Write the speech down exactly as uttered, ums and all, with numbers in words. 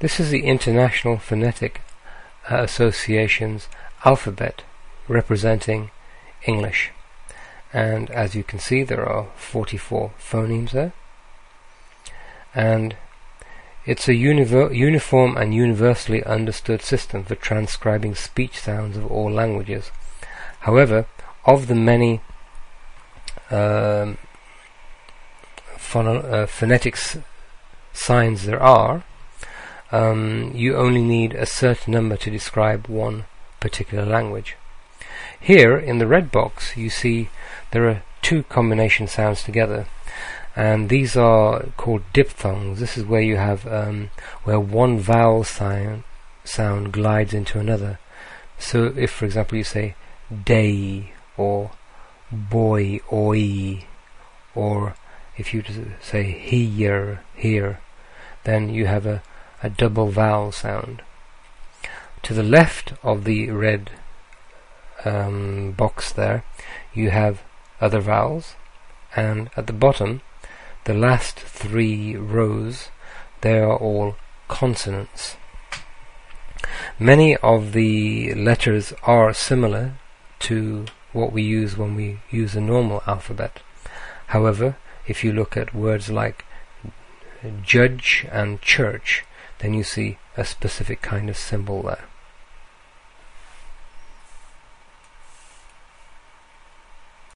This is the International Phonetic uh, Association's alphabet representing English, and as you can see there are forty-four phonemes there, and it's a univer uniform and universally understood system for transcribing speech sounds of all languages. However, of the many um, phono uh, phonetics signs there are, um, you only need a certain number to describe one particular language. Here in the red box you see there are two combination sounds together, and these are called diphthongs. This is where you have um, where one vowel sound sound glides into another. So if for example you say day or boy, oi, or if you say here, here, then you have a, a double vowel sound. To the left of the red um, box there you have other vowels, and at the bottom the last three rows they are all consonants. Many of the letters are similar to what we use when we use a normal alphabet. However, if you look at words like judge and church, then you see a specific kind of symbol there.